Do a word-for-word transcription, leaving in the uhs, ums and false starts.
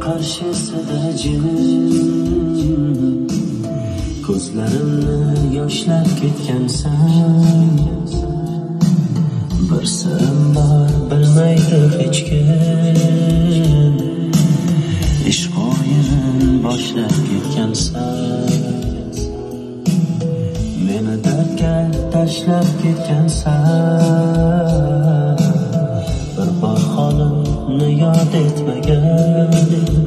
qarshisida jim, ko'zlarimni yoshlab ketgansan. Bir sirim bor bilmaydi hech kim, ishq o'yinin boshlab ketgansan. Meni dardga tashlab ketgansan. Bir bor holimni yod etmagan.